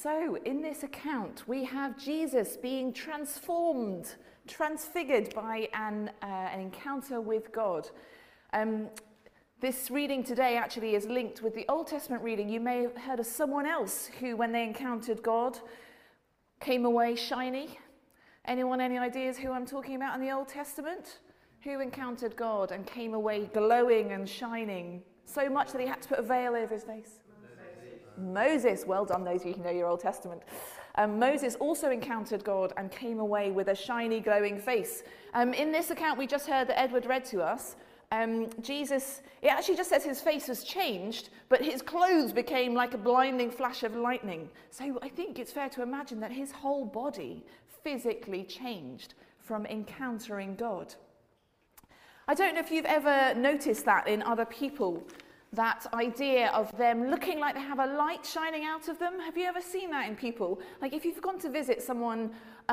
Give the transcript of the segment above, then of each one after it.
So, in this account, we have Jesus being transformed, transfigured by an encounter with God. This reading today actually is linked with the Old Testament reading. You may have heard of someone else who, when they encountered God, came away shiny. Anyone, any ideas who I'm talking about in the Old Testament? Who encountered God and came away glowing and shining, so much that he had to put a veil over his face? Moses, well done those of you who know your Old Testament. Moses also encountered God and came away with a shiny, glowing face. In this account we just heard that Edward read to us, Jesus, it actually just says his face was changed, but his clothes became like a blinding flash of lightning. So I think it's fair to imagine that his whole body physically changed from encountering God. I don't know if you've ever noticed that in other people, that idea of them looking like they have a light shining out of them. Have you ever seen that in people? Like if you've gone to visit someone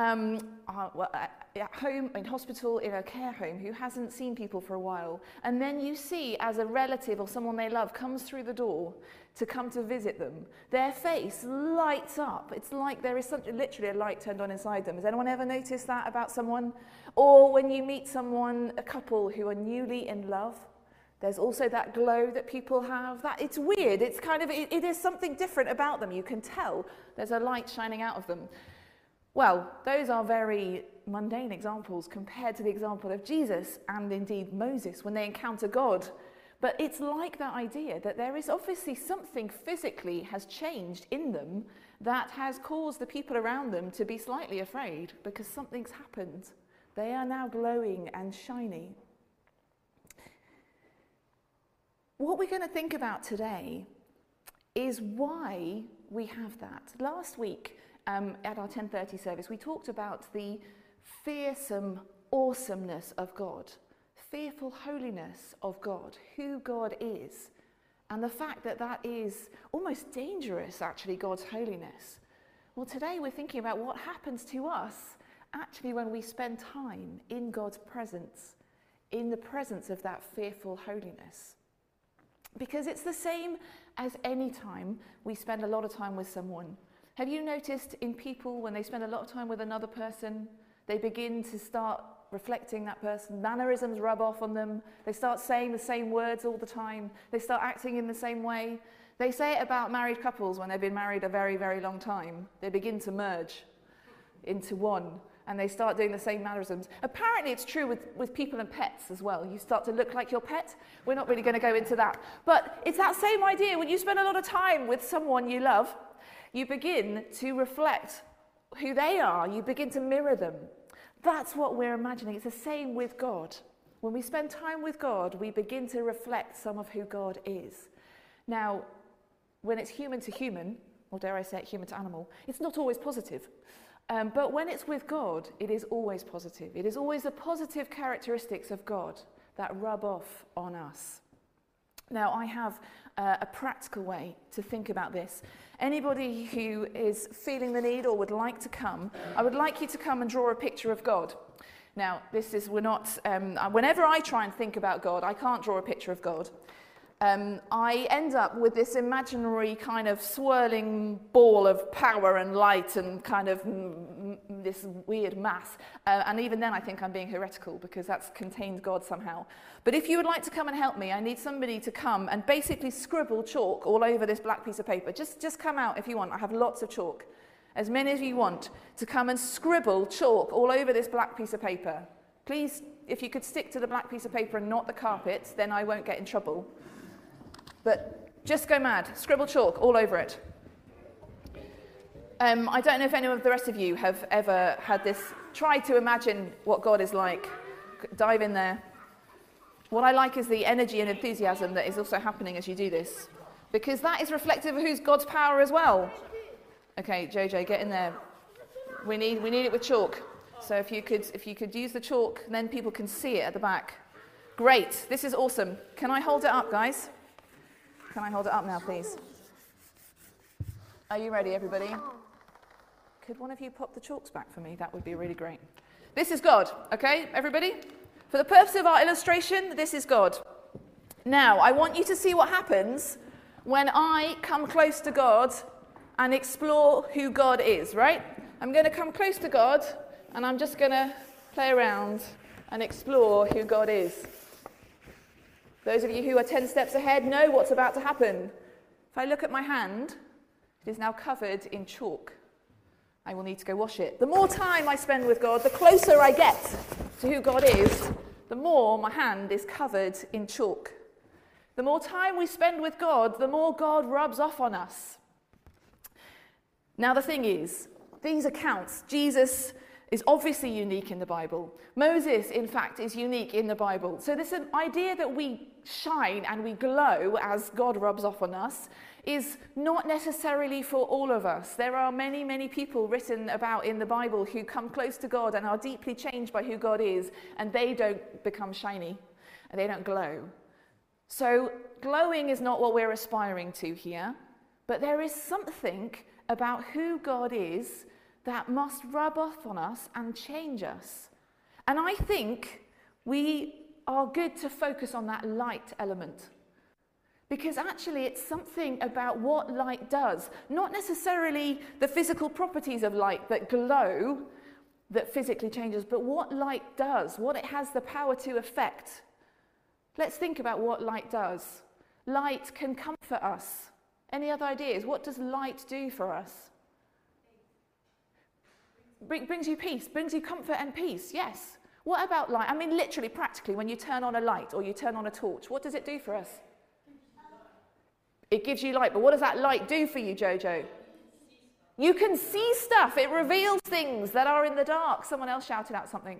at home, in hospital, in a care home, who hasn't seen people for a while, and then you see as a relative or someone they love comes through the door to come to visit them, their face lights up. It's like there is literally a light turned on inside them. Has anyone ever noticed that about someone? Or when you meet someone, a couple who are newly in love, there's also that glow that people have. That it's weird. It's kind of, it is something different about them. You can tell there's a light shining out of them. Well, those are very mundane examples compared to the example of Jesus and indeed Moses when they encounter God. But it's like that idea that there is obviously something physically has changed in them that has caused the people around them to be slightly afraid because something's happened. They are now glowing and shiny. What we're going to think about today is why we have that. Last week at our 10:30 service, we talked about the fearsome awesomeness of God, fearful holiness of God, who God is, and the fact that that is almost dangerous, actually, God's holiness. Well, today we're thinking about what happens to us actually when we spend time in God's presence, in the presence of that fearful holiness. Because it's the same as any time we spend a lot of time with someone. Have you noticed in people when they spend a lot of time with another person, they begin to start reflecting that person, mannerisms rub off on them, they start saying the same words all the time, they start acting in the same way. They say it about married couples when they've been married a very, very long time. They begin to merge into one. And they start doing the same mannerisms. Apparently it's true with people and pets as well. You start to look like your pet. We're not really going to go into that. But it's that same idea. When you spend a lot of time with someone you love, you begin to reflect who they are. You begin to mirror them. That's what we're imagining. It's the same with God. When we spend time with God, we begin to reflect some of who God is. Now, when it's human to human, or dare I say it, human to animal, it's not always positive. But when it's with God, it is always positive. It is always the positive characteristics of God that rub off on us. Now, I have a practical way to think about this. Anybody who is feeling the need or would like to come, I would like you to come and draw a picture of God. Now, whenever I try and think about God, I can't draw a picture of God. I end up with this imaginary kind of swirling ball of power and light and kind of this weird mass. And even then I think I'm being heretical because that's contained God somehow. But if you would like to come and help me, I need somebody to come and basically scribble chalk all over this black piece of paper. Just come out if you want. I have lots of chalk. As many as you want to come and scribble chalk all over this black piece of paper. Please, if you could stick to the black piece of paper and not the carpet, then I won't get in trouble. But just go mad. Scribble chalk all over it. I don't know if any of the rest of you have ever had this. Try to imagine what God is like. Dive in there. What I like is the energy and enthusiasm that is also happening as you do this. Because that is reflective of who's God's power as well. Okay, JJ, get in there. We need it with chalk. So if you could use the chalk, then people can see it at the back. Great. This is awesome. Can I hold it up, guys? Can I hold it up now, please? Are you ready, everybody? Could one of you pop the chalks back for me? That would be really great. This is God, okay, everybody? For the purpose of our illustration, this is God. Now, I want you to see what happens when I come close to God and explore who God is, right? I'm going to come close to God, and I'm just going to play around and explore who God is. Those of you who are 10 steps ahead know what's about to happen. If I look at my hand, it is now covered in chalk. I will need to go wash it. The more time I spend with God, the closer I get to who God is, the more my hand is covered in chalk. The more time we spend with God, the more God rubs off on us. Now the thing is, these accounts, Jesus is obviously unique in the Bible. Moses, in fact, is unique in the Bible. So this idea that we shine and we glow as God rubs off on us is not necessarily for all of us. There are many, many people written about in the Bible who come close to God and are deeply changed by who God is, and they don't become shiny and they don't glow. So glowing is not what we're aspiring to here, but there is something about who God is that must rub off on us and change us. And I think we are good to focus on that light element. Because actually it's something about what light does. Not necessarily the physical properties of light that glow, that physically changes, but what light does, what it has the power to affect. Let's think about what light does. Light can comfort us. Any other ideas? What does light do for us? Brings you peace, brings you comfort and peace, yes. What about light? I mean, literally, practically, when you turn on a light or you turn on a torch, what does it do for us? It gives you light, but what does that light do for you, Jojo? You can see stuff. It reveals things that are in the dark. Someone else shouted out something.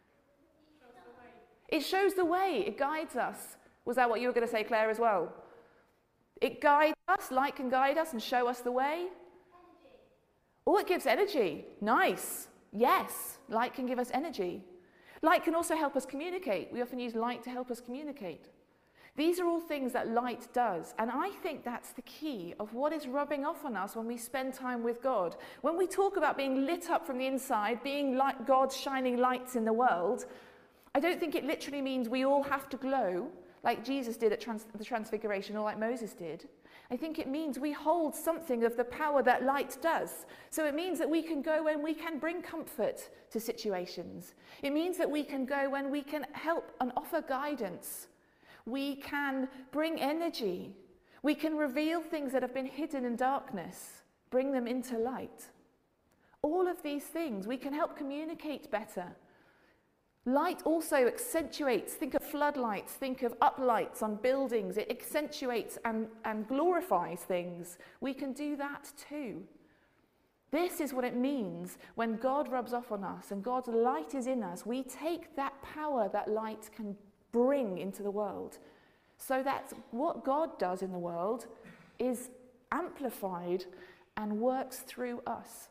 It shows the way. It guides us. Was that what you were going to say, Claire, as well? It guides us. Light can guide us and show us the way. Oh, it gives energy. Nice. Yes, light can give us energy. Light can also help us communicate. We often use light to help us communicate. These are all things that light does. And I think that's the key of what is rubbing off on us when we spend time with God. When we talk about being lit up from the inside, being like God's shining lights in the world, I don't think it literally means we all have to glow like Jesus did at the Transfiguration or like Moses did. I think it means we hold something of the power that light does. So it means that we can go when we can bring comfort to situations. It means that we can go when we can help and offer guidance. We can bring energy. We can reveal things that have been hidden in darkness, bring them into light. All of these things, we can help communicate better. Light also accentuates, think of floodlights, think of uplights on buildings. It accentuates and glorifies things. We can do that too. This is what it means when God rubs off on us and God's light is in us. We take that power that light can bring into the world. So that what God does in the world is amplified and works through us.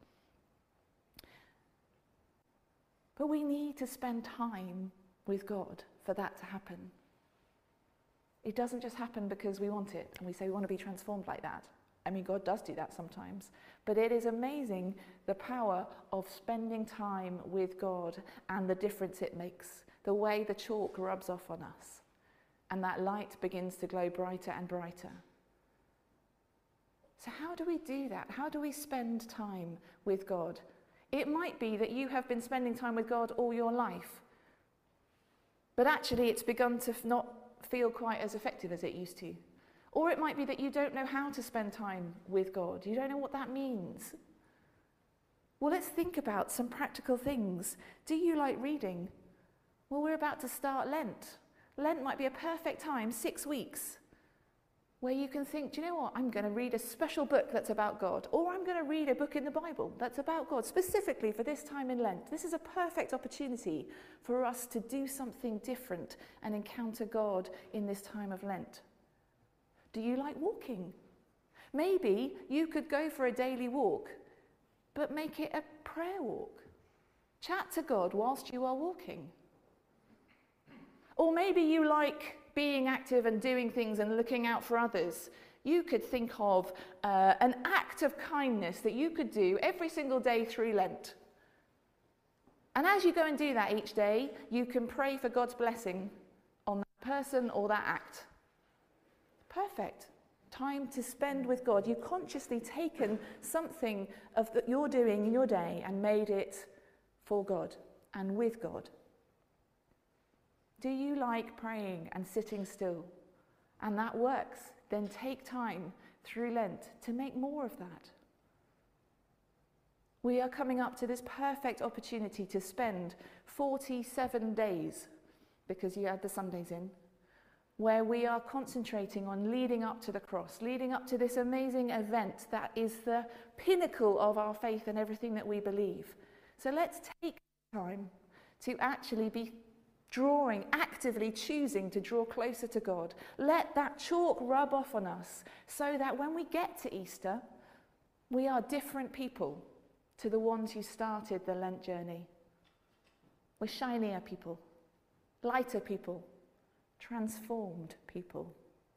But we need to spend time with God for that to happen. It doesn't just happen because we want it and we say we want to be transformed like that. I mean, God does do that sometimes. But it is amazing the power of spending time with God and the difference it makes. The way the chalk rubs off on us. And that light begins to glow brighter and brighter. So how do we do that? How do we spend time with God? It might be that you have been spending time with God all your life, but actually it's begun to not feel quite as effective as it used to. Or it might be that you don't know how to spend time with God. You don't know what that means. Well, let's think about some practical things. Do you like reading? Well, we're about to start Lent. Lent might be a perfect time, 6 weeks, where you can think, do you know what, I'm going to read a special book that's about God, or I'm going to read a book in the Bible that's about God, specifically for this time in Lent. This is a perfect opportunity for us to do something different and encounter God in this time of Lent. Do you like walking? Maybe you could go for a daily walk, but make it a prayer walk. Chat to God whilst you are walking. Or maybe you like being active and doing things and looking out for others. You could think of an act of kindness that you could do every single day through Lent. And as you go and do that each day, you can pray for God's blessing on that person or that act. Perfect. time to spend with God. You've consciously taken something of that you're doing in your day and made it for God and with God. Do you like praying and sitting still? And that works. Then take time through Lent to make more of that. We are coming up to this perfect opportunity to spend 47 days, because you add the Sundays in, where we are concentrating on leading up to the cross, leading up to this amazing event that is the pinnacle of our faith and everything that we believe. So let's take time to actually be actively choosing to draw closer to God. Let that chalk rub off on us so that when we get to Easter, we are different people to the ones who started the Lent journey. We're shinier people, lighter people, transformed people.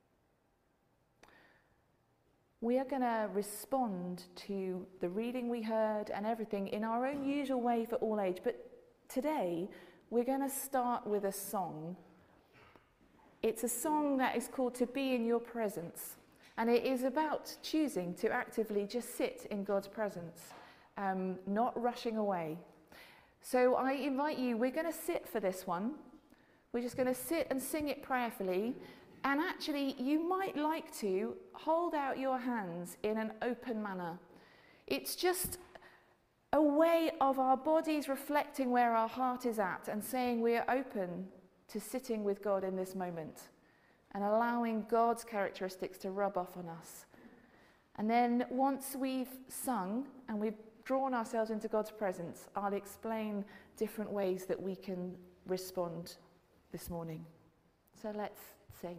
We are going to respond to the reading we heard and everything in our own usual way for all age, but today we're going to start with a song. It's a song that is called To Be in Your Presence, and it is about choosing to actively just sit in God's presence, not rushing away. So I invite you, we're going to sit for this one. We're just going to sit and sing it prayerfully, and actually you might like to hold out your hands in an open manner. It's just a way of our bodies reflecting where our heart is at and saying we are open to sitting with God in this moment and allowing God's characteristics to rub off on us. And then once we've sung and we've drawn ourselves into God's presence, I'll explain different ways that we can respond this morning. So let's sing.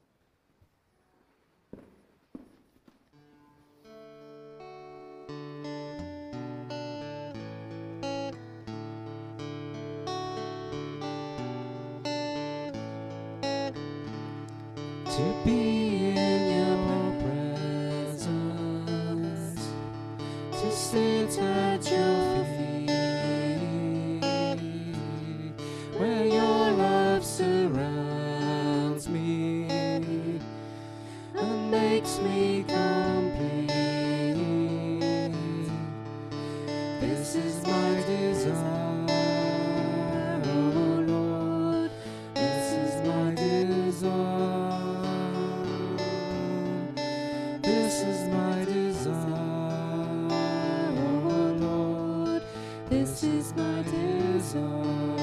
To be in your presence, to sit at your feet, where your love surrounds me and makes me complete. This is my desire, oh Lord, this is my desire. This is my desire, oh Lord, this is my desire.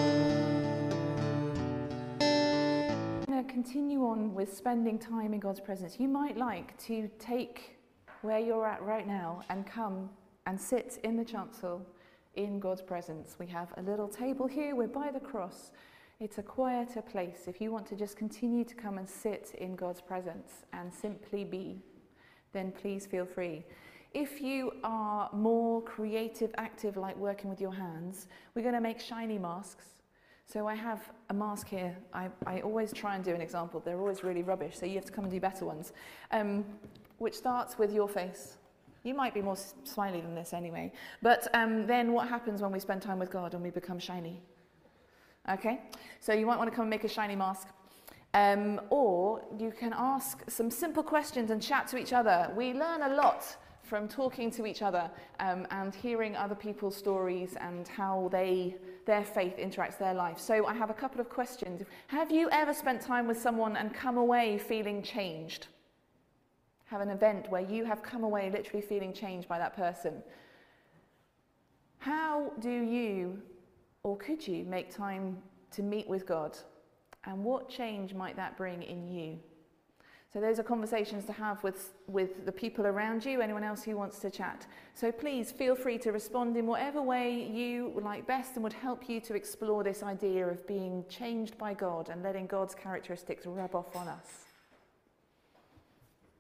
I'm going to continue on with spending time in God's presence. You might like to take where you're at right now and come and sit in the chancel in God's presence. We have a little table here, we're by the cross. It's a quieter place. If you want to just continue to come and sit in God's presence and simply be, then please feel free. If you are more creative, active, like working with your hands, we're going to make shiny masks. So I have a mask here. I always try and do an example. They're always really rubbish, so you have to come and do better ones, which starts with your face. You might be more smiley than this anyway. But then what happens when we spend time with God and we become shiny? Okay? So you might want to come and make a shiny mask. Or you can ask some simple questions and chat to each other. We learn a lot from talking to each other and hearing other people's stories and how their faith interacts their life. So I have a couple of questions. Have you ever spent time with someone and come away feeling changed? Have an event where you have come away literally feeling changed by that person. How do you, or could you, make time to meet with God? And what change might that bring in you? So those are conversations to have with the people around you, anyone else who wants to chat. So please feel free to respond in whatever way you would like best and would help you to explore this idea of being changed by God and letting God's characteristics rub off on us.